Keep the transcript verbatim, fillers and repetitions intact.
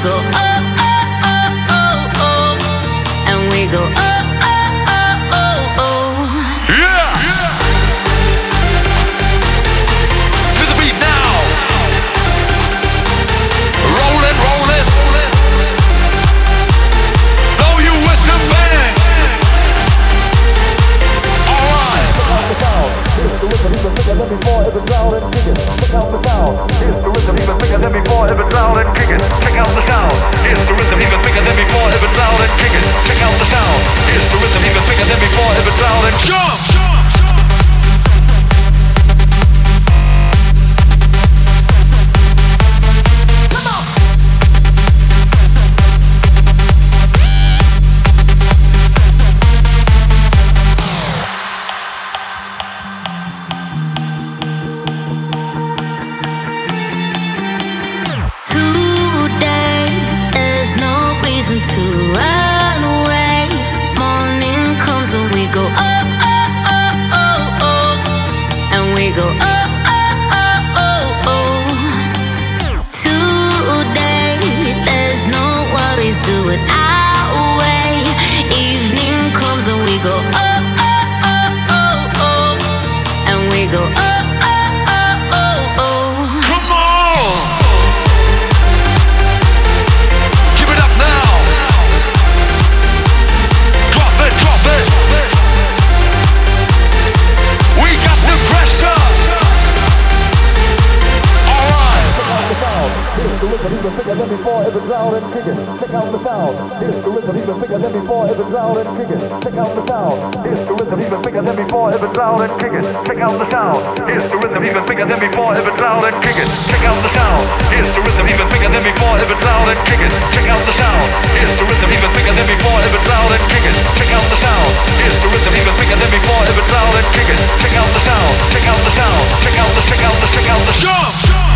go oh oh oh oh oh, and we go oh oh oh oh oh. Yeah, yeah. To the beat now. Rollin', rollin'. Know you with the band. All right. Here's the rhythm, even bigger than before, if it's loud and kicking. Check out the sound. Here's the rhythm, even bigger than before, if it's loud and kicking. Check out the sound. Here's the rhythm, even bigger than before, if it's loud and kicking. Check out the sound. Here's the rhythm, even bigger than before, if it's loud and jump. To run away, morning comes and we go oh oh oh oh oh, and we go oh oh oh oh oh. Today there's no worries, do it our way. Evening comes and we go oh oh oh oh oh, and we go oh oh oh oh oh. Come on, give it up now. Drop it. We got the pressure. All right. Check out the sound. Here's the rhythm, even bigger than before, if it's loud and kicking. Check out the sound. Here's the rhythm, even bigger than before, if it's loud and kicking. Check out the sound. Here's the rhythm, even bigger than before, if it's loud and kicking. Check out the sound. Here's the rhythm, even bigger than before, if it's loud and kicking. Check out the sound. Here's the rhythm, even bigger than before, if it's loud and kicking. Check out the sound. Here's the rhythm, even bigger than before, if it's loud and kicking. Check out the sound. Here's the rhythm, even bigger than before, if it's loud and kicking. Check out the sound. Check out the sound. Check out the, check out the, check out the jump.